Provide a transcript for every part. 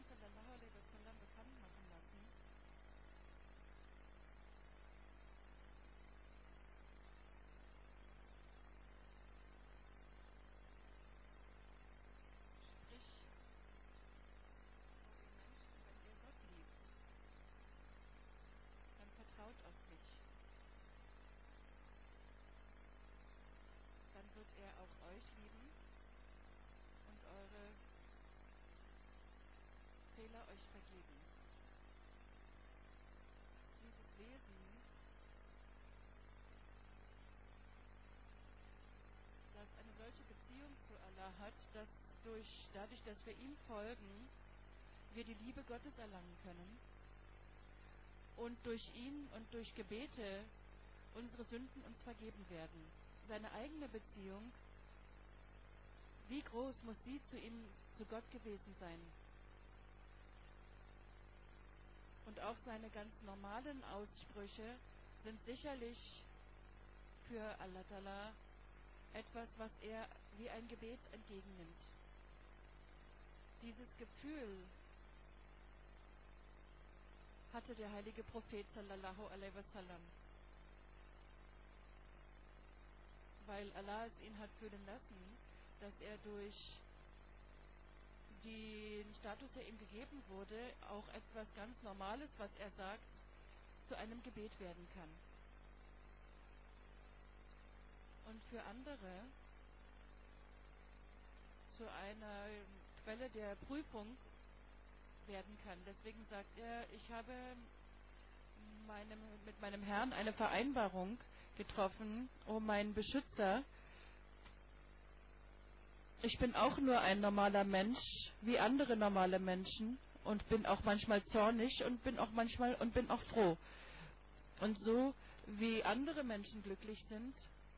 sallallahu alaihi wasallam bekannt machen lassen, sprich vor den Menschen, wenn ihr Gott liebt, dann vertraut auf mich. Dann wird er auch euch lieben und eure Fehler euch vergeben. Dieses Wesen, das eine solche Beziehung zu Allah hat, dass dadurch, dass wir ihm folgen, wir die Liebe Gottes erlangen können und durch ihn und durch Gebete unsere Sünden uns vergeben werden. Seine eigene Beziehung, wie groß muss sie zu Gott gewesen sein? Und auch seine ganz normalen Aussprüche sind sicherlich für Allah Ta'ala etwas, was er wie ein Gebet entgegennimmt. Dieses Gefühl hatte der heilige Prophet sallallahu alaihi wasallam, weil Allah es ihn hat fühlen lassen, dass er durch den Status, der ihm gegeben wurde, auch etwas ganz Normales, was er sagt, zu einem Gebet werden kann. Und für andere zu einer Quelle der Prüfung werden kann. Deswegen sagt er, ich habe mit meinem Herrn eine Vereinbarung getroffen, o mein Beschützer. Ich bin auch nur ein normaler Mensch, wie andere normale Menschen, und bin auch manchmal zornig und bin auch froh. Und so wie andere Menschen glücklich sind,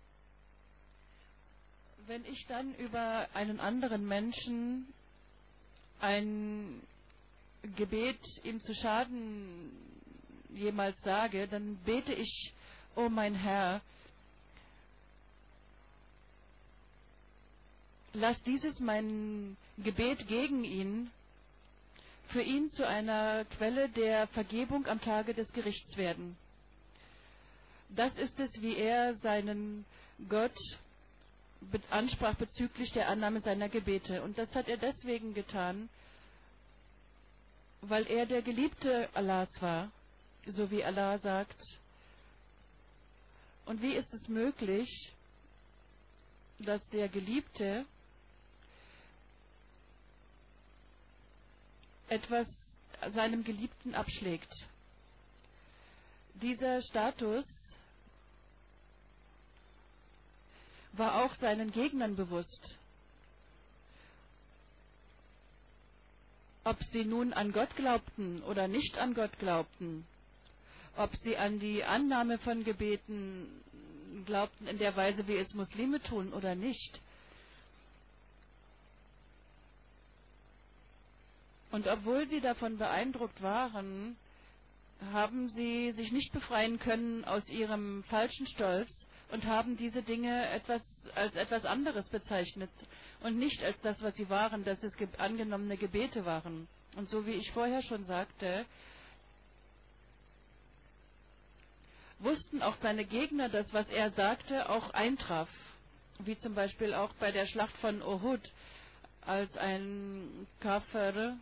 wenn ich dann über einen anderen Menschen ein Gebet ihm zu schaden jemals sage, dann bete ich, o mein Herr, lass dieses mein Gebet gegen ihn für ihn zu einer Quelle der Vergebung am Tage des Gerichts werden. Das ist es, wie er seinen Gott ansprach bezüglich der Annahme seiner Gebete. Und das hat er deswegen getan, weil er der Geliebte Allahs war, so wie Allah sagt. Und wie ist es möglich, dass der Geliebte etwas seinem Geliebten abschlägt? Dieser Status war auch seinen Gegnern bewusst. Ob sie nun an Gott glaubten oder nicht an Gott glaubten, ob sie an die Annahme von Gebeten glaubten in der Weise, wie es Muslime tun oder nicht. Und obwohl sie davon beeindruckt waren, haben sie sich nicht befreien können aus ihrem falschen Stolz und haben diese Dinge als etwas anderes bezeichnet und nicht als das, was sie waren, dass es angenommene Gebete waren. Und so wie ich vorher schon sagte, wussten auch seine Gegner, dass was er sagte auch eintraf. Wie zum Beispiel auch bei der Schlacht von Uhud, als ein Kafir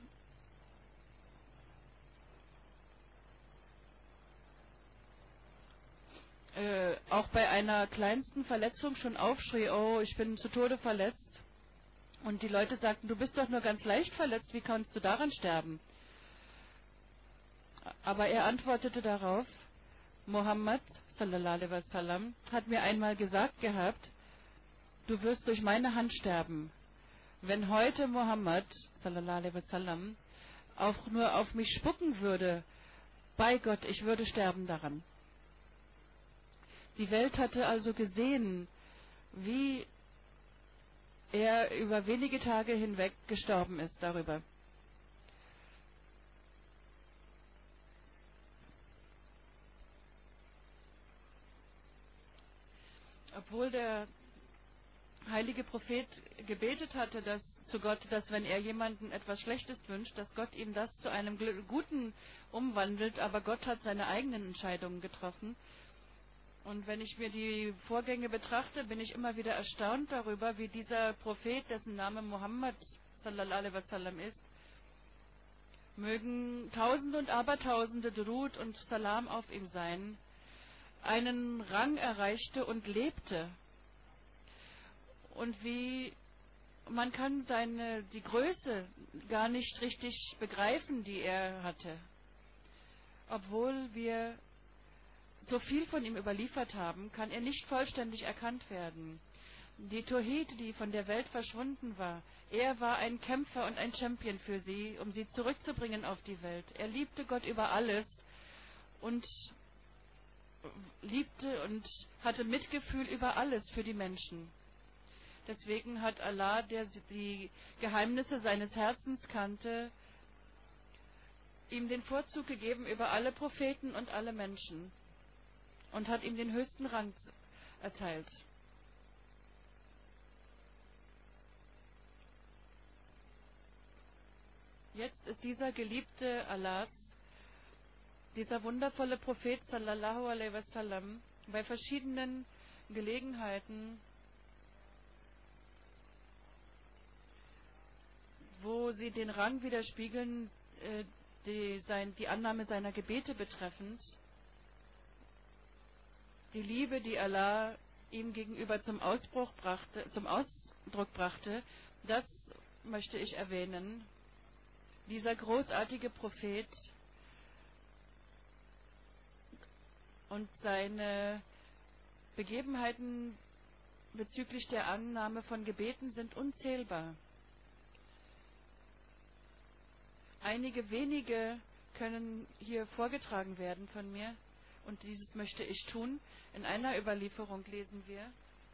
auch bei einer kleinsten Verletzung schon aufschrie, oh, ich bin zu Tode verletzt. Und die Leute sagten, du bist doch nur ganz leicht verletzt, wie kannst du daran sterben? Aber er antwortete darauf, Mohammed sallallahu alaihi wasallam hat mir einmal gesagt gehabt, du wirst durch meine Hand sterben. Wenn heute Mohammed sallallahu alaihi wasallam auch nur auf mich spucken würde, bei Gott, ich würde sterben daran. Die Welt hatte also gesehen, wie er über wenige Tage hinweg gestorben ist darüber. Obwohl der heilige Prophet gebetet hatte, dass zu Gott, dass wenn er jemandem etwas Schlechtes wünscht, dass Gott ihm das zu einem Guten umwandelt, aber Gott hat seine eigenen Entscheidungen getroffen. Und wenn ich mir die Vorgänge betrachte, bin ich immer wieder erstaunt darüber, wie dieser Prophet, dessen Name Muhammad sallallahu alaihi wasallam ist, mögen Tausende und Abertausende Durud und Salam auf ihm sein, einen Rang erreichte und lebte. Und wie man kann die Größe gar nicht richtig begreifen, die er hatte. Obwohl wir so viel von ihm überliefert haben, kann er nicht vollständig erkannt werden. Die Tawhid, die von der Welt verschwunden war, er war ein Kämpfer und ein Champion für sie, um sie zurückzubringen auf die Welt. Er liebte Gott über alles und liebte und hatte Mitgefühl über alles für die Menschen. Deswegen hat Allah, der die Geheimnisse seines Herzens kannte, ihm den Vorzug gegeben über alle Propheten und alle Menschen und hat ihm den höchsten Rang erteilt. Jetzt ist dieser Geliebte Allahs, dieser wundervolle Prophet sallallahu alaihi wasallam, bei verschiedenen Gelegenheiten, wo sie den Rang widerspiegeln, die Annahme seiner Gebete betreffend, die Liebe, die Allah ihm gegenüber zum Ausdruck brachte, das möchte ich erwähnen. Dieser großartige Prophet und seine Begebenheiten bezüglich der Annahme von Gebeten sind unzählbar. Einige wenige können hier vorgetragen werden von mir und dieses möchte ich tun. In einer Überlieferung lesen wir: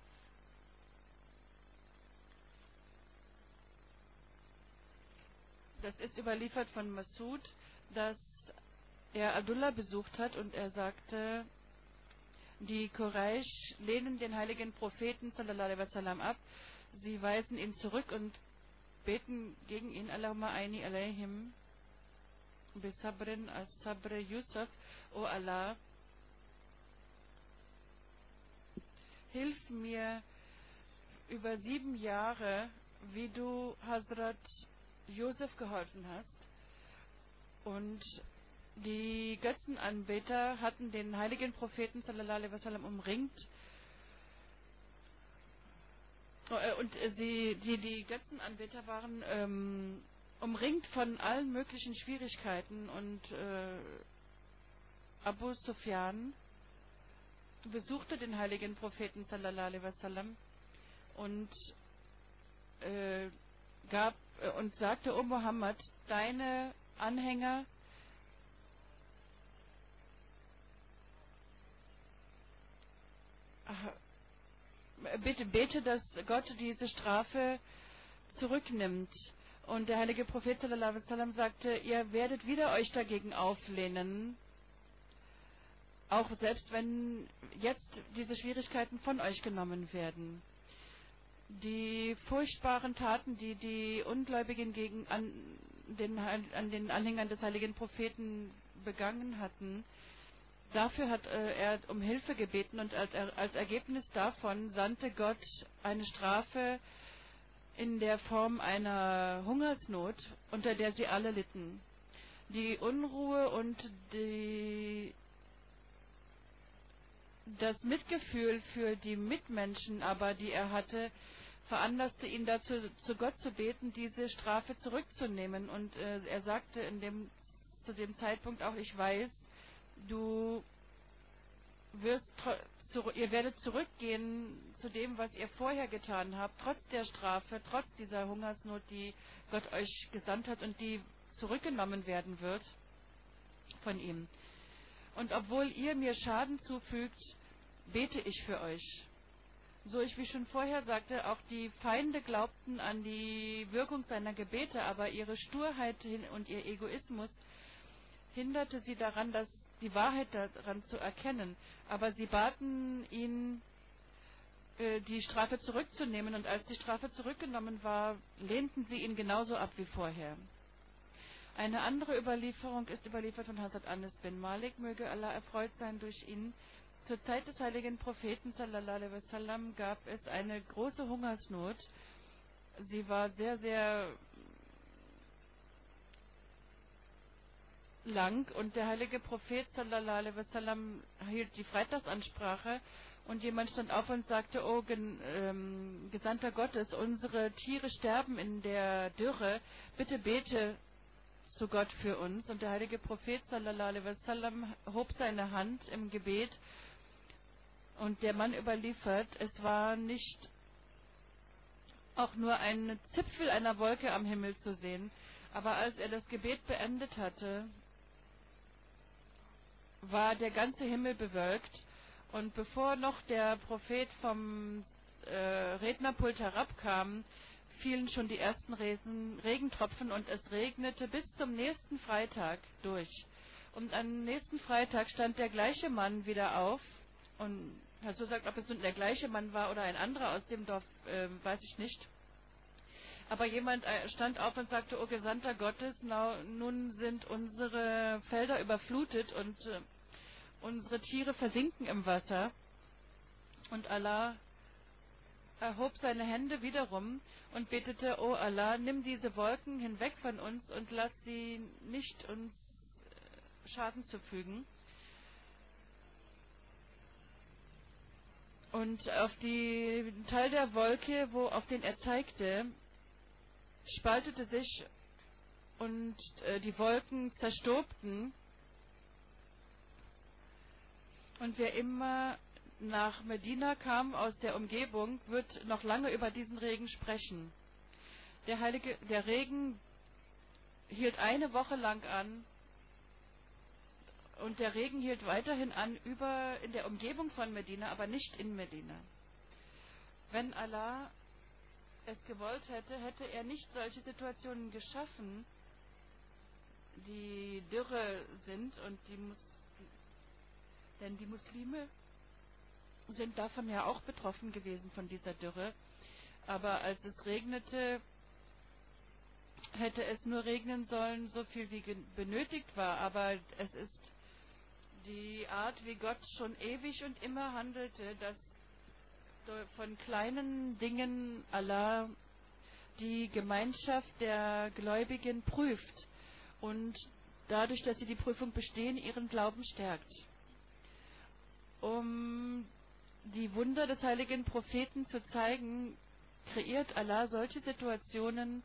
Das ist überliefert von Masud, dass er Abdullah besucht hat und er sagte, die Quraysh lehnen den heiligen Propheten sallallahu alaihi wasallam ab, sie weisen ihn zurück und beten gegen ihn, Allahumma aini alaihim bisabrin as-sabr Yusuf, O Allah, hilf mir über 7 Jahre, wie du Hazrat Josef geholfen hast. Und die Götzenanbeter hatten den heiligen Propheten sallallahu alaihi wasallam umringt. Und die Götzenanbeter waren umringt von allen möglichen Schwierigkeiten. Und Abu Sufyan besuchte den heiligen Propheten sallallahu alaihi wasallam und und sagte: O Muhammad, deine Anhänger bitte bete, dass Gott diese Strafe zurücknimmt. Und der heilige Prophet sallallahu alaihi wasallam sagte: Ihr werdet wieder euch dagegen auflehnen, auch selbst wenn jetzt diese Schwierigkeiten von euch genommen werden. Die furchtbaren Taten, die die Ungläubigen an den Anhängern des heiligen Propheten begangen hatten, dafür hat er um Hilfe gebeten und als Ergebnis davon sandte Gott eine Strafe in der Form einer Hungersnot, unter der sie alle litten. Die Unruhe und das Mitgefühl für die Mitmenschen aber, die er hatte, veranlasste ihn dazu, zu Gott zu beten, diese Strafe zurückzunehmen. Und er sagte zu dem Zeitpunkt auch: Ich weiß, ihr werdet zurückgehen zu dem, was ihr vorher getan habt, trotz der Strafe, trotz dieser Hungersnot, die Gott euch gesandt hat und die zurückgenommen werden wird von ihm. Und obwohl ihr mir Schaden zufügt, bete ich für euch. So ich wie schon vorher sagte, auch die Feinde glaubten an die Wirkung seiner Gebete, aber ihre Sturheit und ihr Egoismus hinderte sie daran, die Wahrheit daran zu erkennen. Aber sie baten ihn, die Strafe zurückzunehmen. Und als die Strafe zurückgenommen war, lehnten sie ihn genauso ab wie vorher. Eine andere Überlieferung ist überliefert von Hazrat Anas bin Malik, möge Allah erfreut sein durch ihn. Zur Zeit des heiligen Propheten sallallahu alaihi wasallam gab es eine große Hungersnot. Sie war sehr, sehr lang und der heilige Prophet sallallahu alaihi wasallam hielt die Freitagsansprache und jemand stand auf und sagte: Oh Gesandter Gottes, unsere Tiere sterben in der Dürre, bitte bete zu Gott für uns. Und der heilige Prophet sallallahu alaihi wasallam hob seine Hand im Gebet und der Mann überliefert, es war nicht auch nur ein Zipfel einer Wolke am Himmel zu sehen, aber als er das Gebet beendet hatte, war der ganze Himmel bewölkt und bevor noch der Prophet vom Rednerpult herabkam, fielen schon die ersten Regentropfen und es regnete bis zum nächsten Freitag durch. Und am nächsten Freitag stand der gleiche Mann wieder auf und hat so gesagt, ob es nun der gleiche Mann war oder ein anderer aus dem Dorf, weiß ich nicht. Aber jemand stand auf und sagte: Oh Gesandter Gottes, nun sind unsere Felder überflutet und unsere Tiere versinken im Wasser. Und Allah erhob seine Hände wiederum und betete: Oh Allah, nimm diese Wolken hinweg von uns und lass sie nicht uns Schaden zufügen. Und auf den Teil der Wolke, auf den er zeigte, spaltete sich und die Wolken zerstobten. Und wer immer nach Medina kam aus der Umgebung, wird noch lange über diesen Regen sprechen. Der Regen hielt eine Woche lang an und der Regen hielt weiterhin an in der Umgebung von Medina, aber nicht in Medina. Wenn Allah es gewollt hätte, hätte er nicht solche Situationen geschaffen, die Dürre sind, und denn die Muslime sind davon ja auch betroffen gewesen, von dieser Dürre. Aber als es regnete, hätte es nur regnen sollen, so viel wie benötigt war. Aber es ist die Art, wie Gott schon ewig und immer handelte, dass von kleinen Dingen Allah die Gemeinschaft der Gläubigen prüft und dadurch, dass sie die Prüfung bestehen, ihren Glauben stärkt. Um die Wunder des heiligen Propheten zu zeigen, kreiert Allah solche Situationen,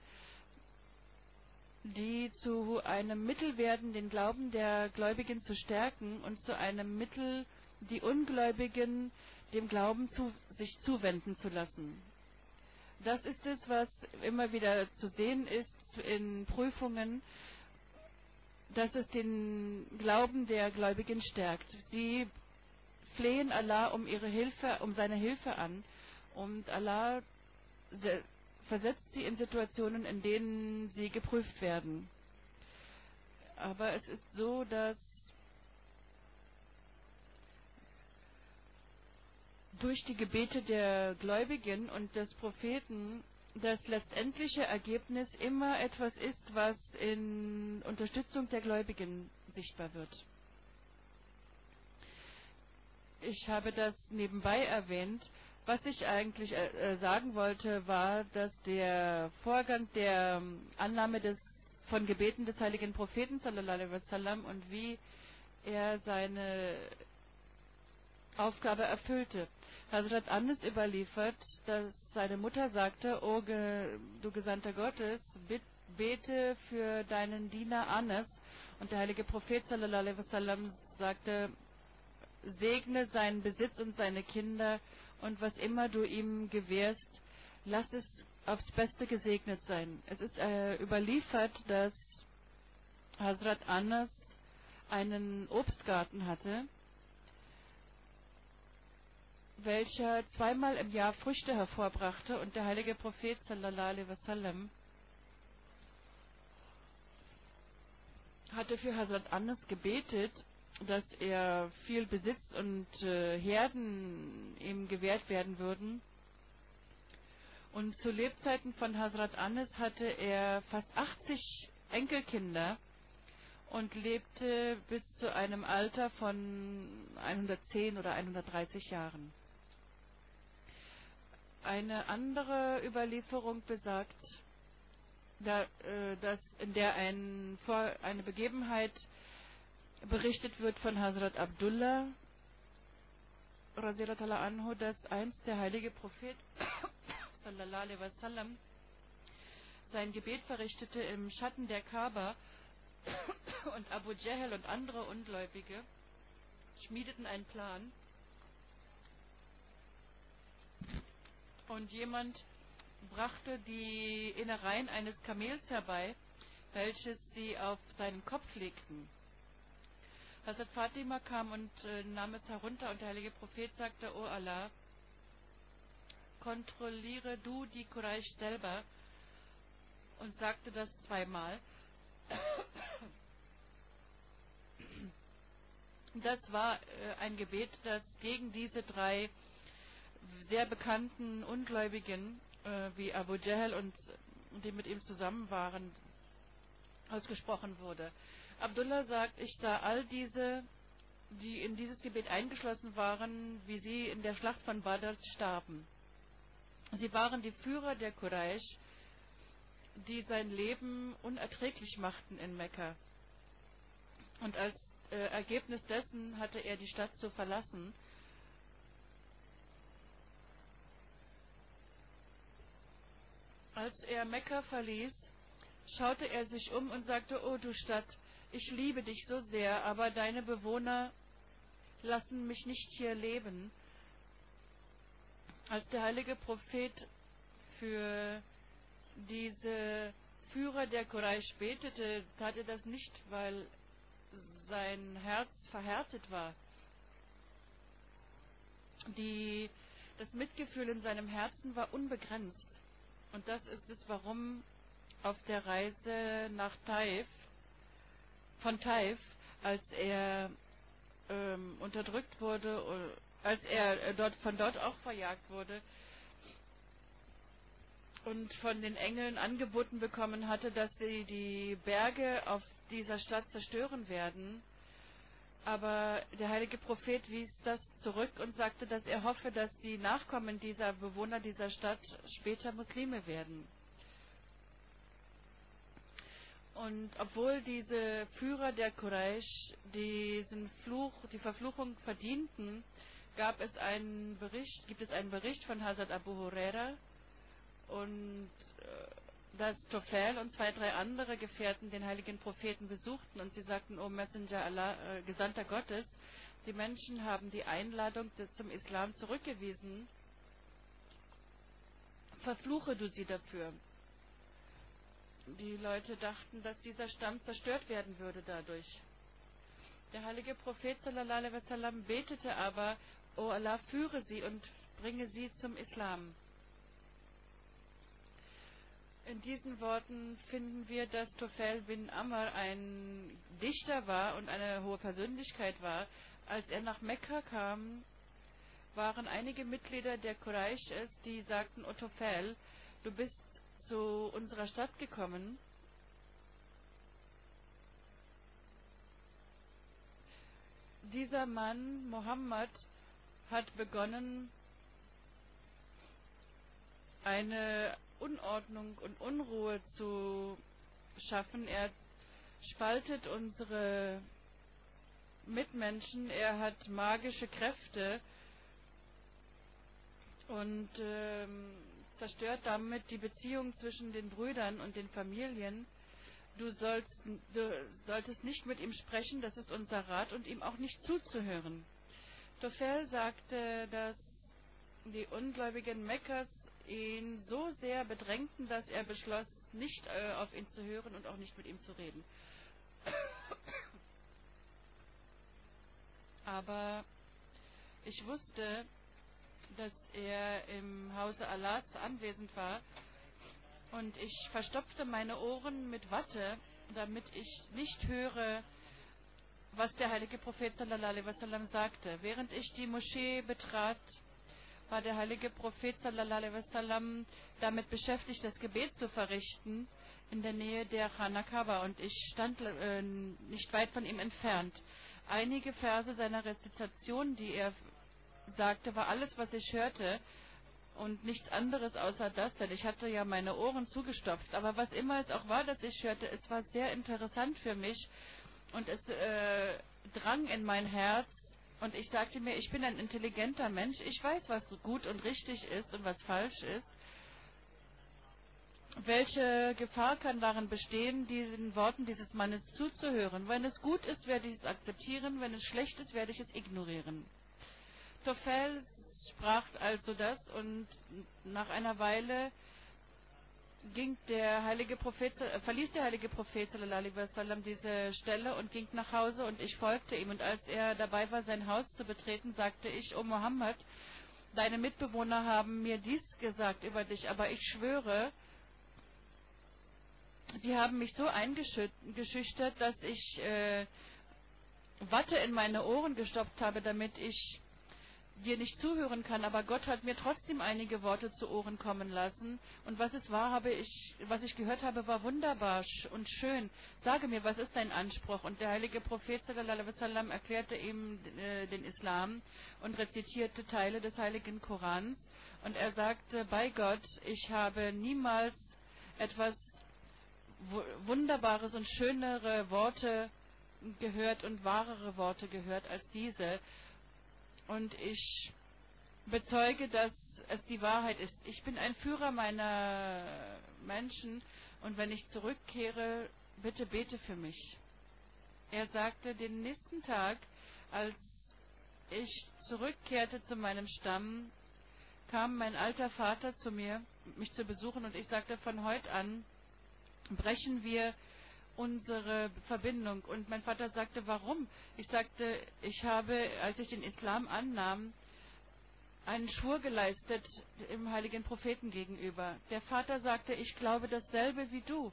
die zu einem Mittel werden, den Glauben der Gläubigen zu stärken und zu einem Mittel, die Ungläubigen dem Glauben sich zuwenden zu lassen. Das ist es, was immer wieder zu sehen ist in Prüfungen, dass es den Glauben der Gläubigen stärkt. Sie flehen Allah um seine Hilfe an, und Allah versetzt sie in Situationen, in denen sie geprüft werden. Aber es ist so, dass durch die Gebete der Gläubigen und des Propheten das letztendliche Ergebnis immer etwas ist, was in Unterstützung der Gläubigen sichtbar wird. Ich habe das nebenbei erwähnt. Was ich eigentlich sagen wollte, war, dass der Vorgang der Annahme von Gebeten des heiligen Propheten sallallahu alaihi wasallam und wie er seine Aufgabe erfüllte. Hazrat Anas überliefert, dass seine Mutter sagte: O du Gesandter Gottes, bete für deinen Diener Anas. Und der heilige Prophet sallallahu alaihi wasallam sagte: Segne seinen Besitz und seine Kinder, und was immer du ihm gewährst, lass es aufs Beste gesegnet sein. Es ist überliefert, dass Hazrat Anas einen Obstgarten hatte, welcher zweimal im Jahr Früchte hervorbrachte, und der heilige Prophet sallallahu alaihi wasallam hatte für Hazrat Anas gebetet, dass er viel Besitz und Herden ihm gewährt werden würden. Und zu Lebzeiten von Hazrat Anas hatte er fast 80 Enkelkinder und lebte bis zu einem Alter von 110 oder 130 Jahren. Eine andere Überlieferung besagt, dass in der eine Begebenheit berichtet wird von Hazrat Abdullah, radiyallahu anhu, dass einst der heilige Prophet sallallahu alaihi wasallam sein Gebet verrichtete im Schatten der Kaaba und Abu Jahl und andere Ungläubige schmiedeten einen Plan und jemand brachte die Innereien eines Kamels herbei, welches sie auf seinen Kopf legten. Hazrat Fatima kam und nahm es herunter und der heilige Prophet sagte: O Allah, kontrolliere du die Quraysh selber, und sagte das zweimal. Das war ein Gebet, das gegen diese drei sehr bekannten Ungläubigen wie Abu Jahl und die mit ihm zusammen waren, ausgesprochen wurde. Abdullah sagt: Ich sah all diese, die in dieses Gebet eingeschlossen waren, wie sie in der Schlacht von Badr starben. Sie waren die Führer der Quraysh, die sein Leben unerträglich machten in Mekka. Und als Ergebnis dessen hatte er die Stadt zu verlassen. Als er Mekka verließ, schaute er sich um und sagte: O du Stadt, ich liebe dich so sehr, aber deine Bewohner lassen mich nicht hier leben. Als der heilige Prophet für diese Führer der Quraysh betete, tat er das nicht, weil sein Herz verhärtet war. Das Mitgefühl in seinem Herzen war unbegrenzt. Und das ist es, warum auf der Reise von Taif, als er unterdrückt wurde, als er von dort auch verjagt wurde und von den Engeln angeboten bekommen hatte, dass sie die Berge auf dieser Stadt zerstören werden. Aber der heilige Prophet wies das zurück und sagte, dass er hoffe, dass die Nachkommen dieser Bewohner dieser Stadt später Muslime werden. Und obwohl diese Führer der Quraysh die Verfluchung verdienten, gibt es einen Bericht von Hazrat Abu Huraira und dass Tufel und 2, 3 andere Gefährten den heiligen Propheten besuchten und sie sagten: O Messenger Allah, Gesandter Gottes, die Menschen haben die Einladung zum Islam zurückgewiesen. Verfluche du sie dafür. Die Leute dachten, dass dieser Stamm zerstört werden würde dadurch. Der heilige Prophet sallallahu alaihi wasallam betete aber: O Allah, führe sie und bringe sie zum Islam. In diesen Worten finden wir, dass Tufel bin Amr ein Dichter war und eine hohe Persönlichkeit war. Als er nach Mekka kam, waren einige Mitglieder der Quraysh es, die sagten: O Tufel, du bist zu unserer Stadt gekommen. Dieser Mann, Mohammed, hat begonnen, eine Unordnung und Unruhe zu schaffen. Er spaltet unsere Mitmenschen, er hat magische Kräfte und zerstört damit die Beziehung zwischen den Brüdern und den Familien. Du solltest nicht mit ihm sprechen, das ist unser Rat, und ihm auch nicht zuzuhören. Tufel sagte, dass die Ungläubigen Mekkas ihn so sehr bedrängten, dass er beschloss, nicht auf ihn zu hören und auch nicht mit ihm zu reden. Aber ich wusste, dass er im Hause Allahs anwesend war, und ich verstopfte meine Ohren mit Watte, damit ich nicht höre, was der heilige Prophet sallallahu alaihi wasallam sagte. Während ich die Moschee betrat, war der heilige Prophet sallallahu alaihi wasallam damit beschäftigt, das Gebet zu verrichten in der Nähe der Chana Kaaba, und ich stand nicht weit von ihm entfernt. Einige Verse seiner Rezitation, die er sagte, war alles, was ich hörte, und nichts anderes außer das, denn ich hatte ja meine Ohren zugestopft. Aber was immer es auch war, das ich hörte, es war sehr interessant für mich, und es drang in mein Herz, und ich sagte mir, ich bin ein intelligenter Mensch, ich weiß, was gut und richtig ist und was falsch ist. Welche Gefahr kann darin bestehen, diesen Worten dieses Mannes zuzuhören? Wenn es gut ist, werde ich es akzeptieren, wenn es schlecht ist, werde ich es ignorieren. Tofel sprach also das, und nach einer Weile verließ der heilige Prophet sallallahu alaihi wasallam diese Stelle und ging nach Hause, und ich folgte ihm. Und als er dabei war, sein Haus zu betreten, sagte ich: O Mohammed, deine Mitbewohner haben mir dies gesagt über dich, aber ich schwöre, sie haben mich so eingeschüchtert, dass ich Watte in meine Ohren gestopft habe, damit ich dir nicht zuhören kann, aber Gott hat mir trotzdem einige Worte zu Ohren kommen lassen, und was es war, was ich gehört habe, war wunderbar und schön. Sage mir, was ist dein Anspruch? Und der heilige Prophet sallallahu alaihi wasallam erklärte ihm den Islam und rezitierte Teile des heiligen Korans, und er sagte: Bei Gott, ich habe niemals etwas Wunderbares und schönere Worte gehört und wahrere Worte gehört als diese. Und ich bezeuge, dass es die Wahrheit ist. Ich bin ein Führer meiner Menschen, und wenn ich zurückkehre, bitte bete für mich. Er sagte, den nächsten Tag, als ich zurückkehrte zu meinem Stamm, kam mein alter Vater zu mir, mich zu besuchen, und ich sagte: Von heute an brechen wir unsere Verbindung. Und mein Vater sagte: Warum? Ich sagte: Ich habe, als ich den Islam annahm, einen Schwur geleistet dem heiligen Propheten gegenüber. Der Vater sagte: Ich glaube dasselbe wie du.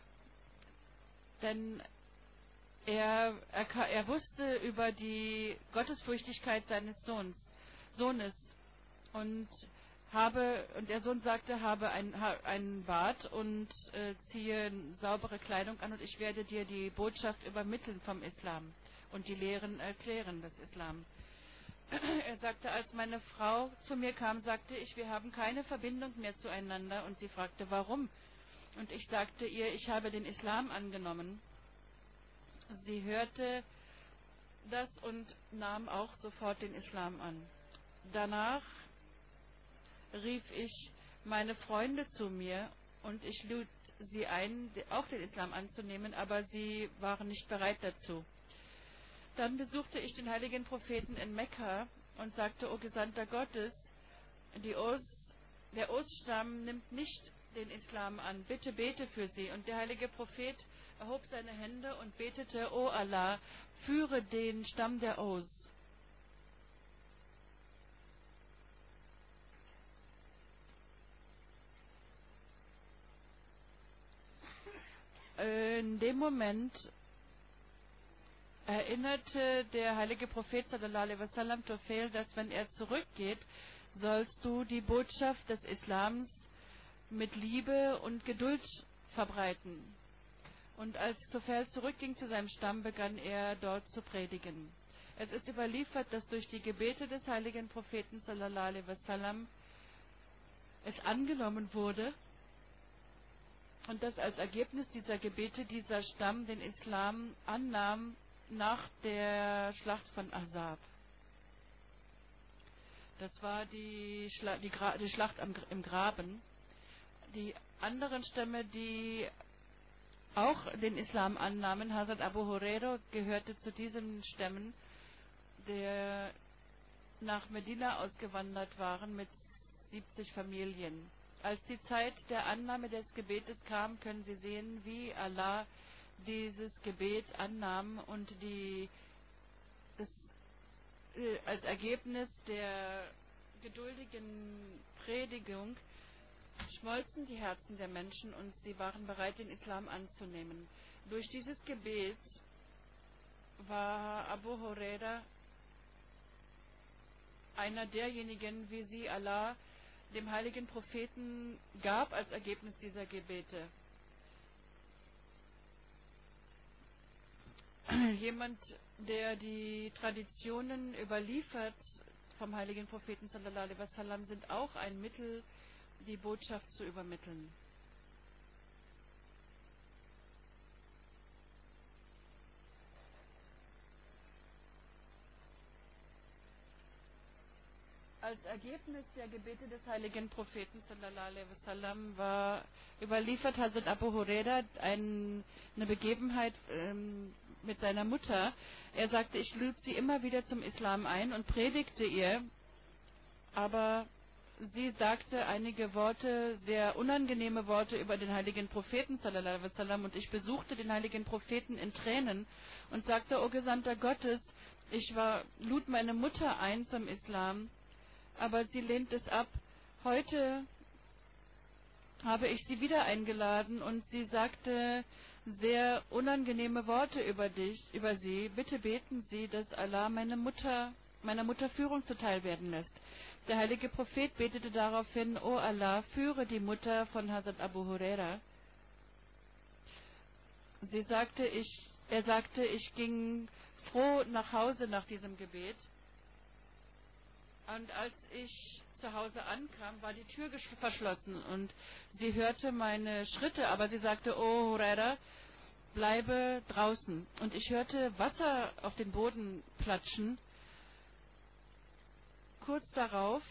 Denn er wusste über die Gottesfürchtigkeit seines Sohnes, und der Sohn sagte: Habe einen Bart und ziehe saubere Kleidung an, und ich werde dir die Botschaft übermitteln vom Islam und die Lehren erklären des Islam. Er sagte, als meine Frau zu mir kam, sagte ich: Wir haben keine Verbindung mehr zueinander, und sie fragte: Warum? Und ich sagte ihr: Ich habe den Islam angenommen. Sie hörte das und nahm auch sofort den Islam an. Danach rief ich meine Freunde zu mir, und ich lud sie ein, auch den Islam anzunehmen, aber sie waren nicht bereit dazu. Dann besuchte ich den heiligen Propheten in Mekka und sagte: O Gesandter Gottes, der Osstamm nimmt nicht den Islam an, bitte bete für sie. Und der heilige Prophet erhob seine Hände und betete: O Allah, führe den Stamm der Os. In dem Moment erinnerte der heilige Prophet sallallahu alaihi wasallam Tofel, dass wenn er zurückgeht, sollst du die Botschaft des Islams mit Liebe und Geduld verbreiten. Und als Tofel zurückging zu seinem Stamm, begann er dort zu predigen. Es ist überliefert, dass durch die Gebete des heiligen Propheten sallallahu alaihi wasallam es angenommen wurde, und dass als Ergebnis dieser Gebete dieser Stamm den Islam annahm nach der Schlacht von Ahzab. Das war die Schlacht im Graben. Die anderen Stämme, die auch den Islam annahmen, Hazrat Abu Huraira gehörte zu diesen Stämmen, der nach Medina ausgewandert waren mit 70 Familien. Als die Zeit der Annahme des Gebetes kam, können Sie sehen, wie Allah dieses Gebet annahm, und als Ergebnis der geduldigen Predigung schmolzen die Herzen der Menschen, und sie waren bereit, den Islam anzunehmen. Durch dieses Gebet war Abu Huraira einer derjenigen, wie sie Allah dem heiligen Propheten gab als Ergebnis dieser Gebete. Jemand, der die Traditionen überliefert vom heiligen Propheten sallallahu alaihi wasallam, sind auch ein Mittel, die Botschaft zu übermitteln. Als Ergebnis der Gebete des heiligen Propheten sallallahu alaihi wasallam war überliefert Hazrat Abu Huraira eine Begebenheit mit seiner Mutter. Er sagte, ich lud sie immer wieder zum Islam ein und predigte ihr, aber sie sagte einige Worte, sehr unangenehme Worte über den heiligen Propheten sallallahu alaihi wasallam, und ich besuchte den heiligen Propheten in Tränen und sagte, o Gesandter Gottes, lud meine Mutter ein zum Islam, aber sie lehnt es ab. Heute habe ich sie wieder eingeladen und sie sagte sehr unangenehme Worte über sie. Bitte beten Sie, dass Allah meiner Mutter Führung zuteil werden lässt. Der heilige Prophet betete daraufhin, O Allah, führe die Mutter von Hazrat Abu Huraira. Er sagte, ich ging froh nach Hause nach diesem Gebet. Und als ich zu Hause ankam, war die Tür verschlossen und sie hörte meine Schritte, aber sie sagte, oh Huraira, bleibe draußen. Und ich hörte Wasser auf den Boden platschen. Kurz darauf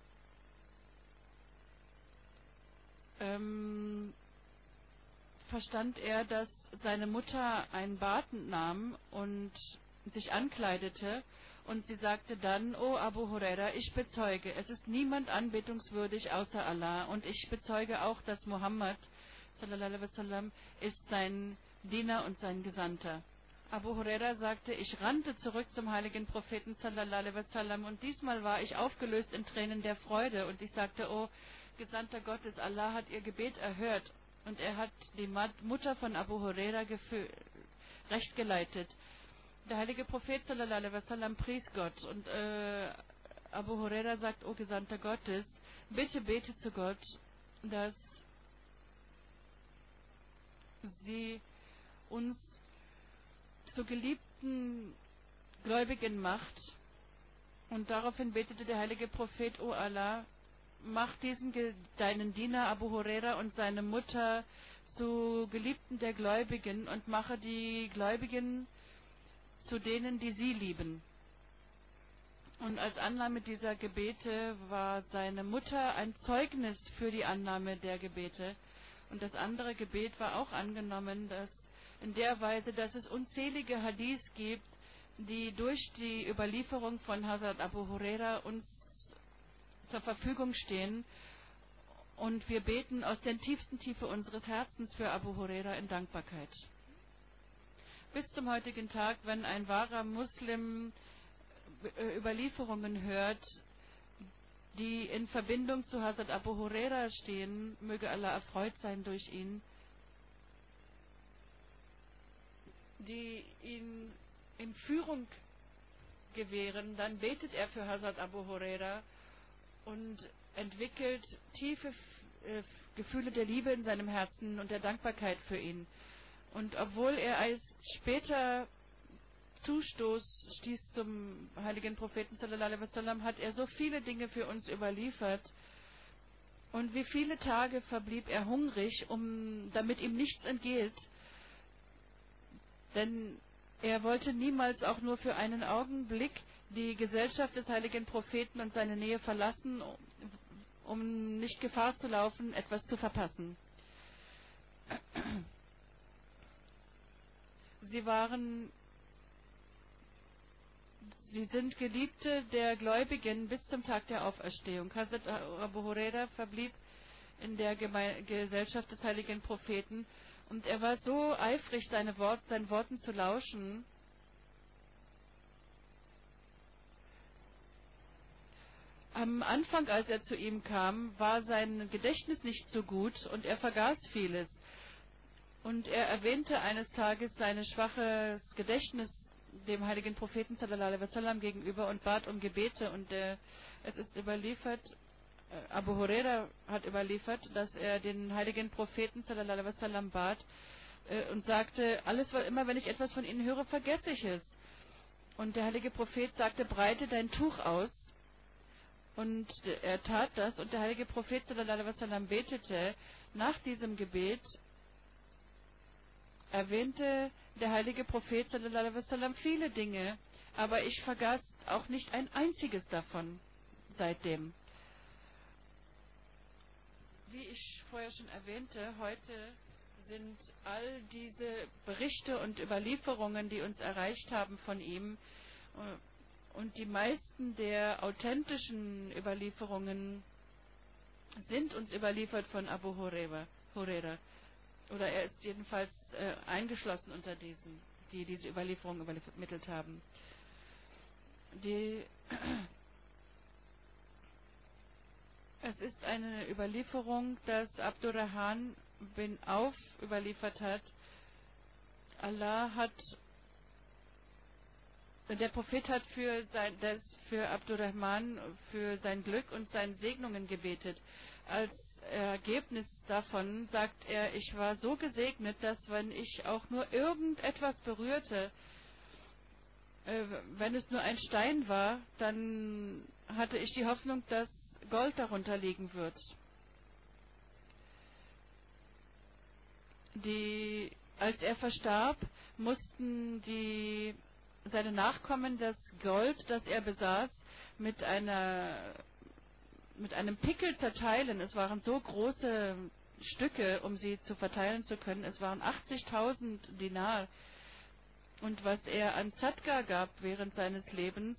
verstand er, dass seine Mutter ein Bad nahm und sich ankleidete. Und sie sagte dann, O Abu Huraira, ich bezeuge, es ist niemand anbetungswürdig außer Allah. Und ich bezeuge auch, dass Muhammad sallallahu alaihi wasallam ist sein Diener und sein Gesandter. Abu Huraira sagte, ich rannte zurück zum heiligen Propheten sallallahu alaihi wasallam und diesmal war ich aufgelöst in Tränen der Freude. Und ich sagte, O Gesandter Gottes, Allah hat ihr Gebet erhört und er hat die Mutter von Abu Huraira recht geleitet. Der heilige Prophet sallallahu alaihi wasallam pries Gott und Abu Huraira sagt, O Gesandter Gottes, bitte bete zu Gott, dass sie uns zu geliebten Gläubigen macht. Und daraufhin betete der heilige Prophet, O Allah, mach deinen Diener Abu Huraira und seine Mutter zu Geliebten der Gläubigen und mache die Gläubigen zu denen, die sie lieben. Und als Annahme dieser Gebete war seine Mutter ein Zeugnis für die Annahme der Gebete. Und das andere Gebet war auch angenommen, dass in der Weise, dass es unzählige Hadiths gibt, die durch die Überlieferung von Hazrat Abu Huraira uns zur Verfügung stehen. Und wir beten aus der tiefsten Tiefe unseres Herzens für Abu Huraira in Dankbarkeit. Bis zum heutigen Tag, wenn ein wahrer Muslim Überlieferungen hört, die in Verbindung zu Hazrat Abu Huraira stehen, möge Allah erfreut sein durch ihn, die ihn in Führung gewähren, dann betet er für Hazrat Abu Huraira und entwickelt tiefe Gefühle der Liebe in seinem Herzen und der Dankbarkeit für ihn. Und obwohl er als später stieß zum heiligen Propheten sallallahu alaihi wasallam, hat er so viele Dinge für uns überliefert. Und wie viele Tage verblieb er hungrig, damit ihm nichts entgeht. Denn er wollte niemals auch nur für einen Augenblick die Gesellschaft des heiligen Propheten und seine Nähe verlassen, um nicht Gefahr zu laufen, etwas zu verpassen. Sie sind Geliebte der Gläubigen bis zum Tag der Auferstehung. Hazrat Abu Huraira verblieb in der Gesellschaft des heiligen Propheten und er war so eifrig, seinen Worten zu lauschen. Am Anfang, als er zu ihm kam, war sein Gedächtnis nicht so gut und er vergaß vieles. Und er erwähnte eines Tages sein schwaches Gedächtnis dem heiligen Propheten sallallahu alaihi wasallam gegenüber und bat um Gebete. Und es ist überliefert, Abu Huraira hat überliefert, dass er den heiligen Propheten sallallahu alaihi wasallam bat und sagte, immer wenn ich etwas von Ihnen höre, vergesse ich es. Und der heilige Prophet sagte, breite dein Tuch aus. Und er tat das und der heilige Prophet sallallahu alaihi wasallam betete. Nach diesem Gebet erwähnte der heilige Prophet sallallahu alaihi wasallam viele Dinge, aber ich vergaß auch nicht ein einziges davon seitdem. Wie ich vorher schon erwähnte, heute sind all diese Berichte und Überlieferungen, die uns erreicht haben von ihm, und die meisten der authentischen Überlieferungen sind uns überliefert von Abu Huraira. Oder er ist jedenfalls eingeschlossen unter diesen, die diese Überlieferung übermittelt haben. Es ist eine Überlieferung, dass Abdurrahman bin Auf überliefert hat. Der Prophet hat für Abdurrahman, für sein Glück und seine Segnungen gebetet. Als Ergebnis davon sagt er, ich war so gesegnet, dass wenn ich auch nur irgendetwas berührte, wenn es nur ein Stein war, dann hatte ich die Hoffnung, dass Gold darunter liegen wird. Als er verstarb, mussten seine Nachkommen das Gold, das er besaß, mit einem Pickel zerteilen. Es waren so große Stücke, um sie zu verteilen zu können. Es waren 80.000 Dinar. Und was er an Zadka gab während seines Lebens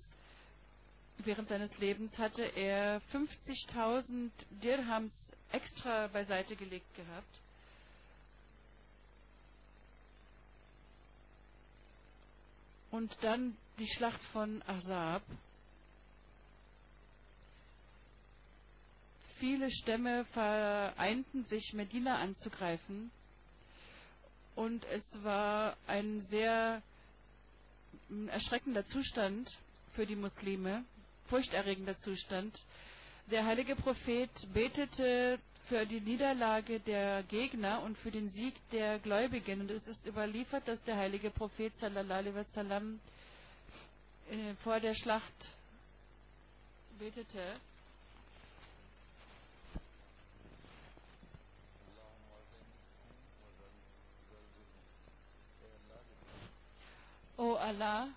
hatte er 50.000 Dirhams extra beiseite gelegt gehabt. Und dann die Schlacht von Ahzab. Viele Stämme vereinten sich, Medina anzugreifen. Und es war ein sehr erschreckender Zustand für die Muslime, furchterregender Zustand. Der heilige Prophet betete für die Niederlage der Gegner und für den Sieg der Gläubigen. Und es ist überliefert, dass der heilige Prophet sallallahu alaihi wasallam vor der Schlacht betete. O Allah,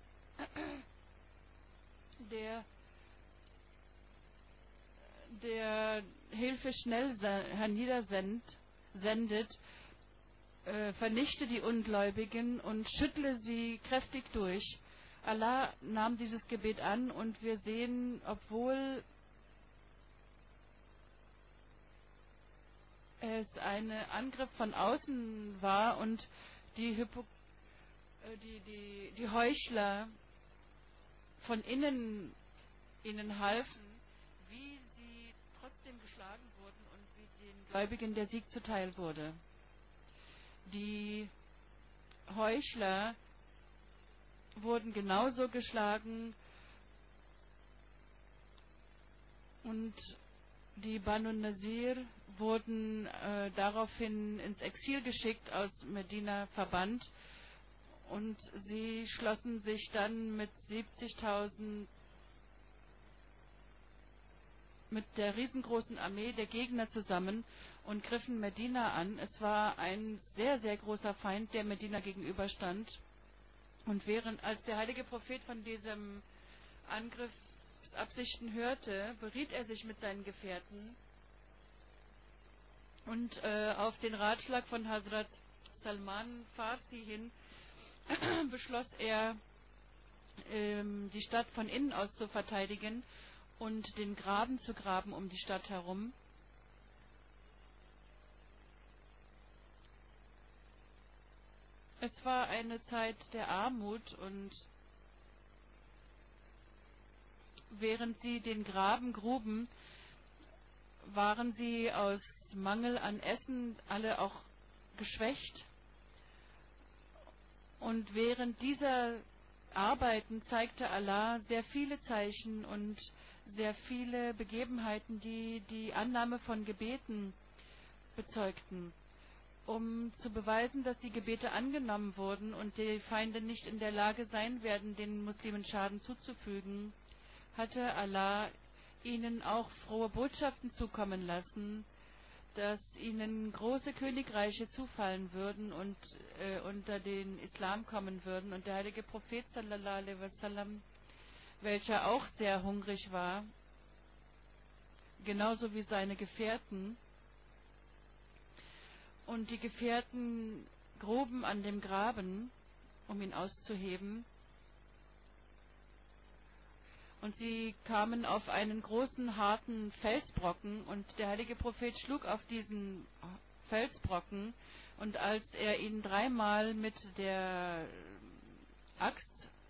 der Hilfe schnell herniedersendet, vernichte die Ungläubigen und schüttle sie kräftig durch. Allah nahm dieses Gebet an und wir sehen, obwohl es ein Angriff von außen war und die Heuchler von innen ihnen halfen, wie sie trotzdem geschlagen wurden und wie den Gläubigen der Sieg zuteil wurde. Die Heuchler wurden genauso geschlagen und die Banu Nazir wurden daraufhin ins Exil geschickt, aus Medina verbannt. Und sie schlossen sich dann mit 70.000, mit der riesengroßen Armee der Gegner zusammen und griffen Medina an. Es war ein sehr, sehr großer Feind, der Medina gegenüberstand. Und als der heilige Prophet von diesem Angriffsabsichten hörte, beriet er sich mit seinen Gefährten und auf den Ratschlag von Hazrat Salman Farsi hin beschloss er, die Stadt von innen aus zu verteidigen und den Graben zu graben um die Stadt herum. Es war eine Zeit der Armut und während sie den Graben gruben, waren sie aus Mangel an Essen alle auch geschwächt. Und während dieser Arbeiten zeigte Allah sehr viele Zeichen und sehr viele Begebenheiten, die die Annahme von Gebeten bezeugten, um zu beweisen, dass die Gebete angenommen wurden und die Feinde nicht in der Lage sein werden, den Muslimen Schaden zuzufügen, hatte Allah ihnen auch frohe Botschaften zukommen lassen, dass ihnen große Königreiche zufallen würden und unter den Islam kommen würden. Und der heilige Prophet sallallahu alaihi wasallam, welcher auch sehr hungrig war, genauso wie seine Gefährten, und die Gefährten gruben an dem Graben, um ihn auszuheben, und sie kamen auf einen großen, harten Felsbrocken, und der heilige Prophet schlug auf diesen Felsbrocken, und als er ihn dreimal mit der Axt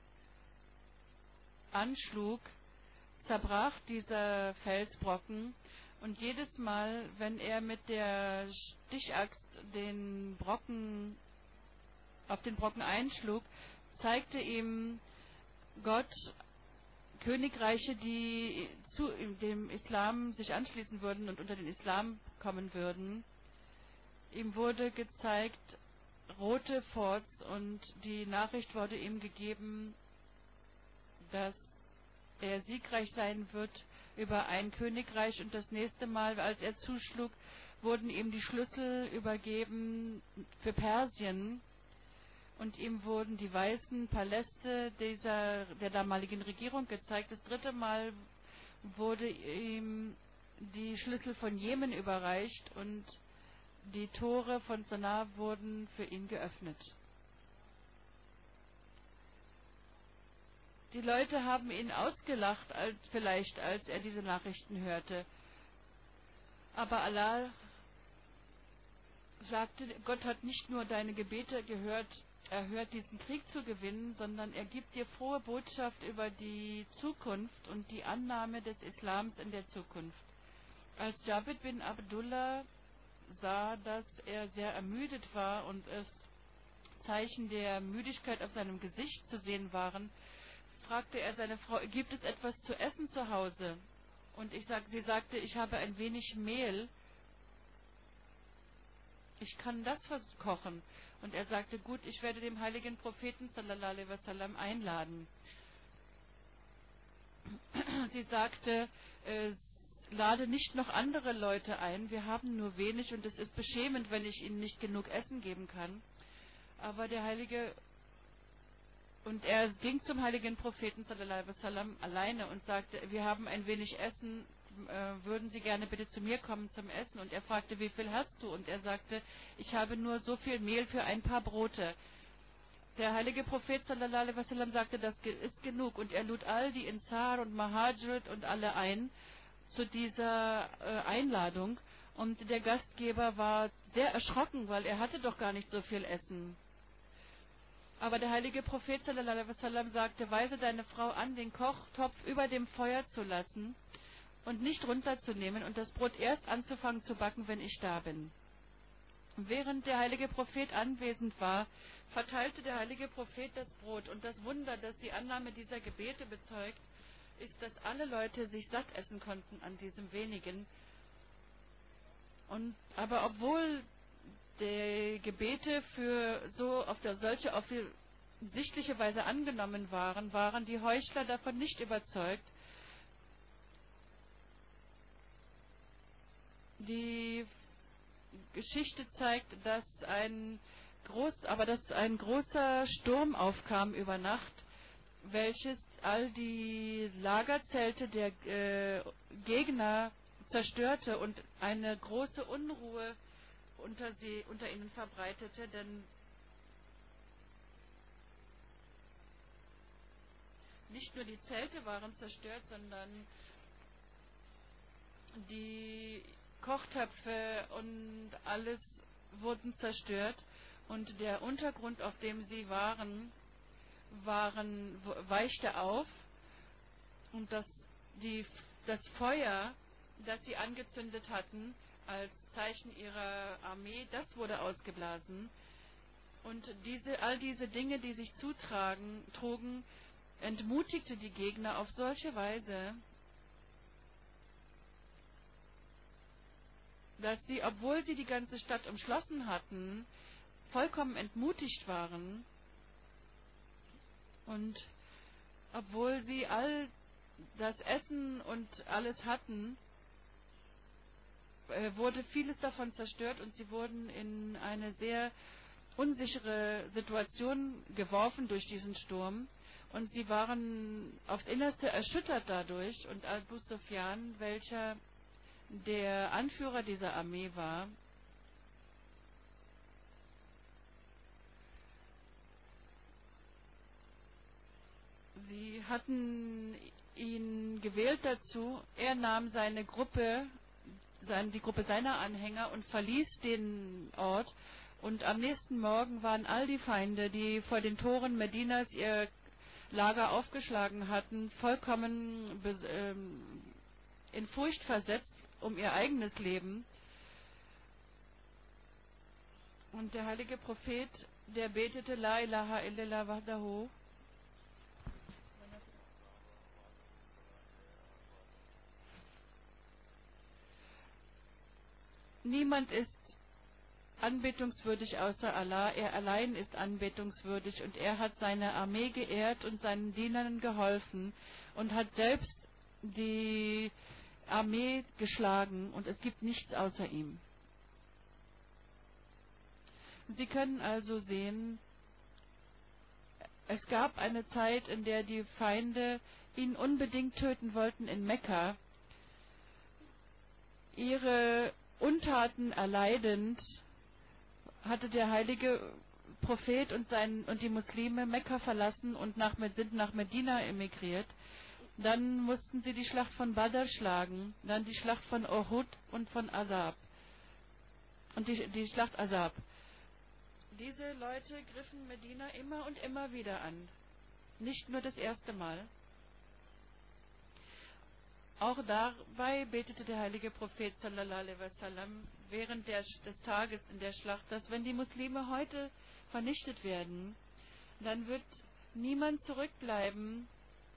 anschlug, zerbrach dieser Felsbrocken, und jedes Mal, wenn er mit der Stichaxt auf den Brocken einschlug, zeigte ihm Gott Königreiche, die zu dem Islam sich anschließen würden und unter den Islam kommen würden. Ihm wurde gezeigt rote Forts, und die Nachricht wurde ihm gegeben, dass er siegreich sein wird über ein Königreich, und das nächste Mal, als er zuschlug, wurden ihm die Schlüssel übergeben für Persien, und ihm wurden die weißen Paläste der damaligen Regierung gezeigt. Das dritte Mal wurde ihm die Schlüssel von Jemen überreicht, und die Tore von Sanaa wurden für ihn geöffnet. Die Leute haben ihn ausgelacht, als er diese Nachrichten hörte. Aber Allah sagte, Gott hat nicht nur deine Gebete gehört, erhört, diesen Krieg zu gewinnen, sondern er gibt dir frohe Botschaft über die Zukunft und die Annahme des Islams in der Zukunft. Als Jabir bin Abdullah sah, dass er sehr ermüdet war und es Zeichen der Müdigkeit auf seinem Gesicht zu sehen waren, fragte er seine Frau, gibt es etwas zu essen zu Hause? Und sie sagte, ich habe ein wenig Mehl, ich kann das kochen. Und er sagte, gut, ich werde dem heiligen Propheten sallallahu alaihi wasallam einladen. Sie sagte, lade nicht noch andere Leute ein, wir haben nur wenig und es ist beschämend, wenn ich ihnen nicht genug Essen geben kann. Aber er ging zum heiligen Propheten sallallahu alaihi wasallam alleine und sagte, wir haben ein wenig Essen, würden Sie gerne bitte zu mir kommen zum Essen? Und er fragte, wie viel hast du? Und er sagte, ich habe nur so viel Mehl für ein paar Brote. Der heilige Prophet sallallahu alaihi wasallam sagte, das ist genug. Und er lud all die Insar und Mahajrid und alle ein zu dieser Einladung. Und der Gastgeber war sehr erschrocken, weil er hatte doch gar nicht so viel Essen. Aber der heilige Prophet sallallahu alaihi wasallam sagte, weise deine Frau an, den Kochtopf über dem Feuer zu lassen und nicht runterzunehmen und das Brot erst anzufangen zu backen, wenn ich da bin. Während der heilige Prophet anwesend war, verteilte der heilige Prophet das Brot, und das Wunder, das die Annahme dieser Gebete bezeugt, ist, dass alle Leute sich satt essen konnten an diesem wenigen. Aber obwohl die Gebete auf solche offensichtliche Weise angenommen waren die Heuchler davon nicht überzeugt. Die Geschichte zeigt, dass ein großer Sturm aufkam über Nacht, welches all die Lagerzelte der Gegner zerstörte und eine große Unruhe unter ihnen verbreitete, denn nicht nur die Zelte waren zerstört, sondern die Kochtöpfe und alles wurden zerstört, und der Untergrund, auf dem sie weichte auf, und das Feuer, das sie angezündet hatten als Zeichen ihrer Armee, das wurde ausgeblasen, Und all diese Dinge, die sich trugen, entmutigte die Gegner auf solche Weise, dass sie, obwohl sie die ganze Stadt umschlossen hatten, vollkommen entmutigt waren. Und obwohl sie all das Essen und alles hatten, wurde vieles davon zerstört und sie wurden in eine sehr unsichere Situation geworfen durch diesen Sturm. Und sie waren aufs Innerste erschüttert dadurch. Und Abu Sufyan, welcher der Anführer dieser Armee war, sie hatten ihn gewählt dazu. Er nahm seine Gruppe, die Gruppe seiner Anhänger und verließ den Ort. Und am nächsten Morgen waren all die Feinde, die vor den Toren Medinas ihr Lager aufgeschlagen hatten, vollkommen in Furcht versetzt um ihr eigenes Leben. Und der heilige Prophet, der betete La ilaha illallah wahdahu. Niemand ist anbetungswürdig außer Allah, er allein ist anbetungswürdig und er hat seine Armee geehrt und seinen Dienern geholfen und hat selbst die Armee geschlagen und es gibt nichts außer ihm. Sie können also sehen, es gab eine Zeit, in der die Feinde ihn unbedingt töten wollten in Mekka, ihre Untaten erleidend, hatte der heilige Prophet und die Muslime Mekka verlassen und sind nach Medina emigriert. Dann mussten sie die Schlacht von Badr schlagen, dann die Schlacht von Uhud und von Azab. Und die Schlacht Azab. Diese Leute griffen Medina immer und immer wieder an. Nicht nur das erste Mal. Auch dabei betete der heilige Prophet sallallahu alaihi wasallam während des Tages in der Schlacht, dass wenn die Muslime heute vernichtet werden, dann wird niemand zurückbleiben,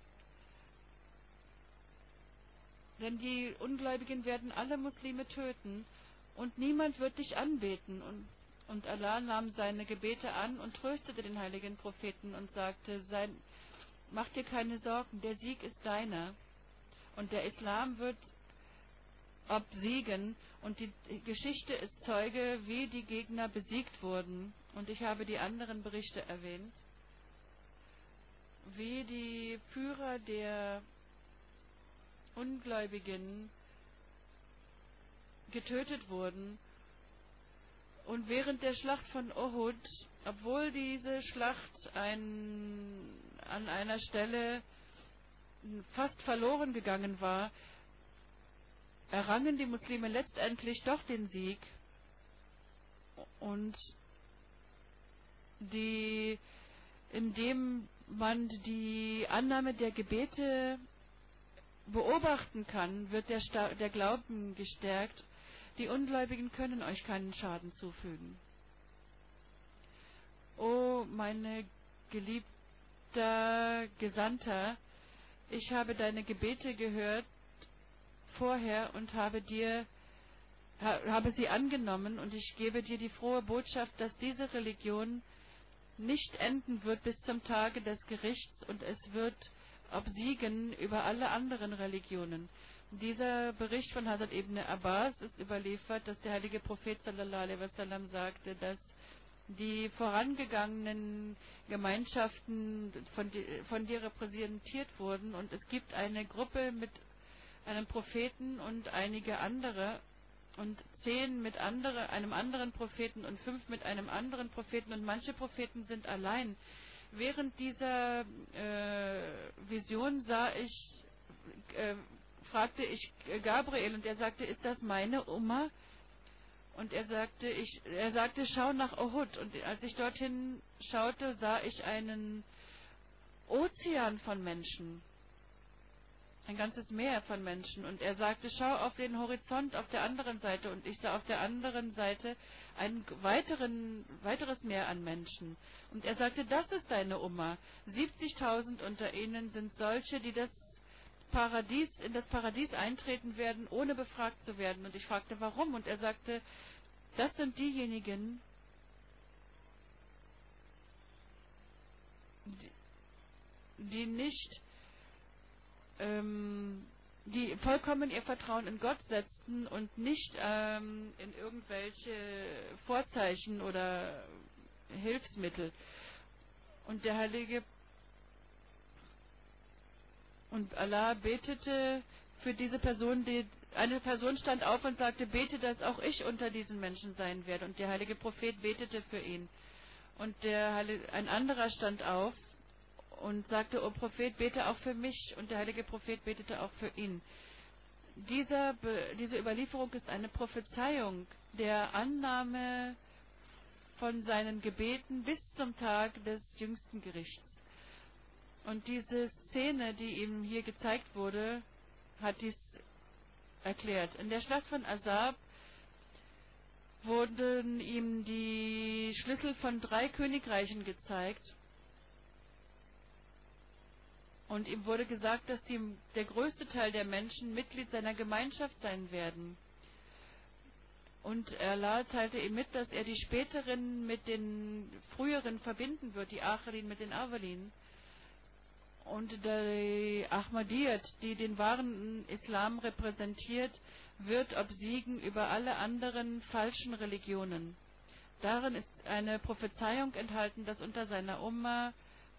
denn die Ungläubigen werden alle Muslime töten und niemand wird dich anbeten. Und Allah nahm seine Gebete an und tröstete den heiligen Propheten und sagte, mach dir keine Sorgen, der Sieg ist deiner. Und der Islam wird obsiegen und die Geschichte ist Zeuge, wie die Gegner besiegt wurden. Und ich habe die anderen Berichte erwähnt, wie die Führer der Ungläubigen getötet wurden. Und während der Schlacht von Uhud, obwohl diese Schlacht an einer Stelle fast verloren gegangen war, errangen die Muslime letztendlich doch den Sieg. Und indem man die Annahme der Gebete beobachten kann, wird der Glauben gestärkt. Die Ungläubigen können euch keinen Schaden zufügen. O meine geliebter Gesandter, ich habe deine Gebete gehört vorher und habe sie angenommen und ich gebe dir die frohe Botschaft, dass diese Religion nicht enden wird bis zum Tage des Gerichts und es wird obsiegen über alle anderen Religionen. Dieser Bericht von Hazrat Ibn Abbas ist überliefert, dass der heilige Prophet sallallahu alaihi wasallam sagte, dass die vorangegangenen Gemeinschaften von dir repräsentiert wurden und es gibt eine Gruppe mit einem Propheten und einige andere und 10 mit einem anderen Propheten und 5 mit einem anderen Propheten und manche Propheten sind allein. Während dieser Vision fragte ich Gabriel und er sagte, ist das meine Umma? Und er sagte, schau nach Uhud. Und als ich dorthin schaute, sah ich einen Ozean von Menschen. ein ganzes Meer von Menschen. Und er sagte, schau auf den Horizont auf der anderen Seite. Und ich sah auf der anderen Seite ein weiteres Meer an Menschen. Und er sagte, das ist deine Umma. 70.000 unter ihnen sind solche, die in das Paradies eintreten werden, ohne befragt zu werden. Und ich fragte, warum? Und er sagte, das sind diejenigen, die nicht die vollkommen ihr Vertrauen in Gott setzten und nicht in irgendwelche Vorzeichen oder Hilfsmittel. Und und Allah betete für diese Person, eine Person stand auf und sagte, bete, dass auch ich unter diesen Menschen sein werde. Und der heilige Prophet betete für ihn. Und ein anderer stand auf und sagte, o Prophet, bete auch für mich. Und der heilige Prophet betete auch für ihn. Diese Überlieferung ist eine Prophezeiung der Annahme von seinen Gebeten bis zum Tag des jüngsten Gerichts. Und diese Szene, die ihm hier gezeigt wurde, hat dies erklärt. In der Schlacht von Ahzab wurden ihm die Schlüssel von 3 Königreichen gezeigt. Und ihm wurde gesagt, dass der größte Teil der Menschen Mitglied seiner Gemeinschaft sein werden. Und Allah teilte ihm mit, dass er die späteren mit den früheren verbinden wird, die Acherin mit den Awalin. Und die Ahmadiyyat, die den wahren Islam repräsentiert, wird obsiegen über alle anderen falschen Religionen. Darin ist eine Prophezeiung enthalten, dass unter seiner Umma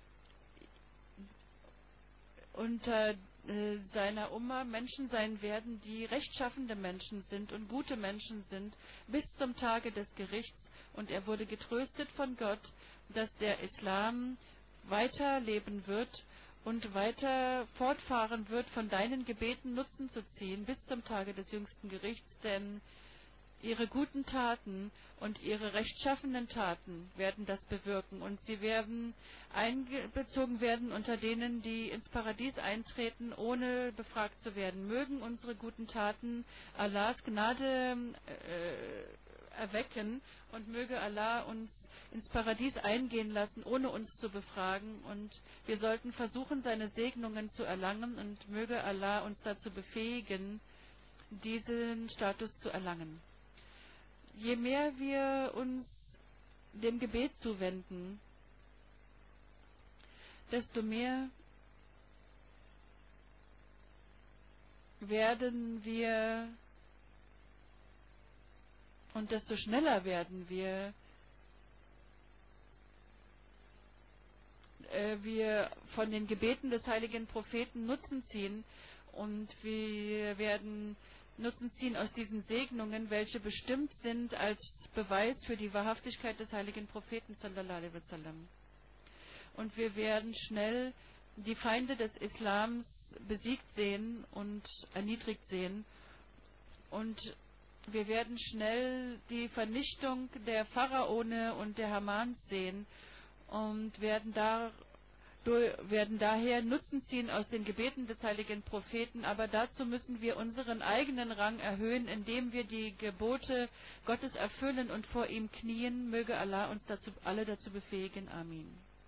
Menschen sein werden, die rechtschaffende Menschen sind und gute Menschen sind, bis zum Tage des Gerichts. Und er wurde getröstet von Gott, dass der Islam weiterleben wird und weiter fortfahren wird, von deinen Gebeten Nutzen zu ziehen, bis zum Tage des jüngsten Gerichts, denn ihre guten Taten und ihre rechtschaffenen Taten werden das bewirken und sie werden einbezogen werden unter denen, die ins Paradies eintreten, ohne befragt zu werden. Mögen unsere guten Taten Allahs Gnade erwecken und möge Allah uns ins Paradies eingehen lassen, ohne uns zu befragen, und wir sollten versuchen, seine Segnungen zu erlangen, und möge Allah uns dazu befähigen, diesen Status zu erlangen. Je mehr wir uns dem Gebet zuwenden, desto mehr werden wir und desto schneller werden wir von den Gebeten des heiligen Propheten Nutzen ziehen, und wir werden Nutzen ziehen aus diesen Segnungen, welche bestimmt sind als Beweis für die Wahrhaftigkeit des heiligen Propheten sallallahu alaihi wasallam. Und wir werden schnell die Feinde des Islams besiegt sehen und erniedrigt sehen, und wir werden schnell die Vernichtung der Pharaone und der Hamans sehen und werden daher Nutzen ziehen aus den Gebeten des heiligen Propheten, aber dazu müssen wir unseren eigenen Rang erhöhen, indem wir die Gebote Gottes erfüllen und vor ihm knien. Möge Allah uns alle dazu befähigen. Amin.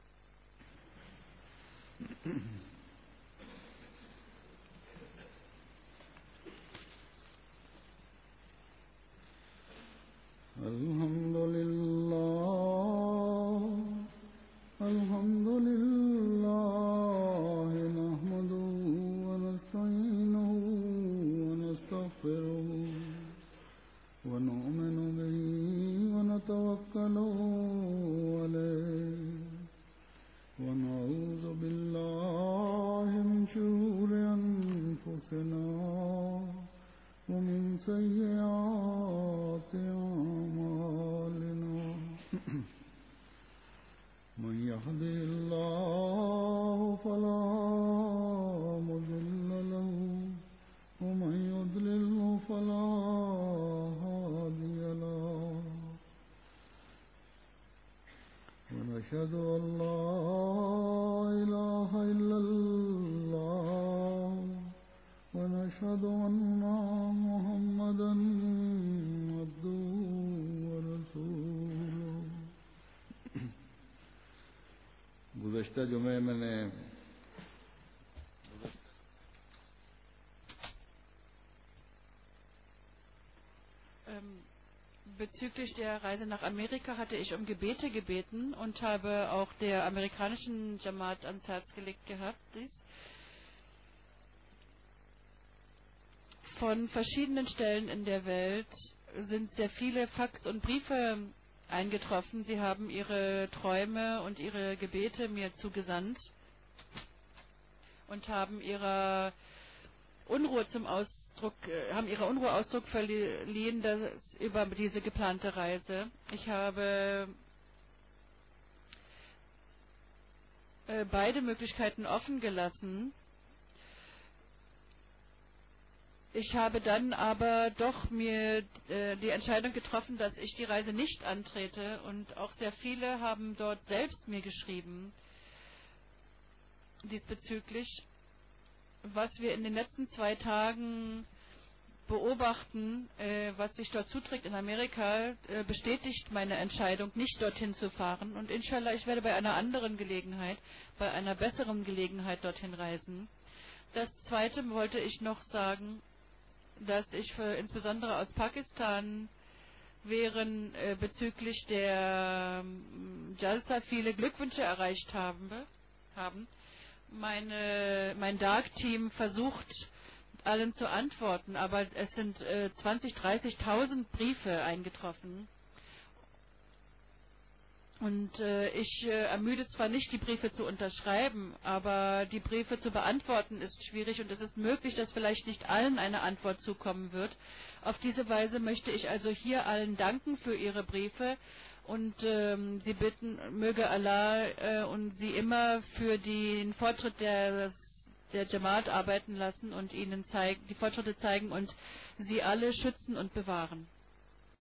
Alhamdulillah, nahmaduhu wa nasta'inuhu wa nastaghfiruhu wa nu'minu bihi wa natawakkalu alayhi wa na'udhu billahi min shururi anfusina wa min sayyiati a'malina. من يهده الله فلا مضل له ومن يضلل فلا هادي له ونشهد أن لا إله गुज़श्ता जुमे मैंने Bezüglich der Reise nach Amerika hatte ich um Gebete gebeten und habe auch der amerikanischen Jamaat ans Herz gelegt gehabt, dies. Von verschiedenen Stellen in der Welt sind sehr viele Fax und Briefe eingetroffen. Sie haben ihre Träume und ihre Gebete mir zugesandt und haben ihrer Unruhe Ausdruck verliehen über diese geplante Reise. Ich habe beide Möglichkeiten offen gelassen. Ich habe dann aber doch mir die Entscheidung getroffen, dass ich die Reise nicht antrete, und auch sehr viele haben dort selbst mir geschrieben diesbezüglich. Was wir in den letzten 2 Tagen beobachten, was sich dort zuträgt in Amerika, bestätigt meine Entscheidung, nicht dorthin zu fahren. Und inshallah, ich werde bei einer anderen Gelegenheit, bei einer besseren Gelegenheit dorthin reisen. Das Zweite wollte ich noch sagen, dass ich insbesondere aus Pakistan bezüglich der Jalsa viele Glückwünsche erreicht haben. Mein Dark-Team versucht, allen zu antworten, aber es sind 20.000, 30.000 Briefe eingetroffen. Und ich ermüde zwar nicht, die Briefe zu unterschreiben, aber die Briefe zu beantworten ist schwierig, und es ist möglich, dass vielleicht nicht allen eine Antwort zukommen wird. Auf diese Weise möchte ich also hier allen danken für ihre Briefe. Und sie bitten, möge Allah und sie immer für den Fortschritt der Jamaat arbeiten lassen und ihnen die Fortschritte zeigen und sie alle schützen und bewahren.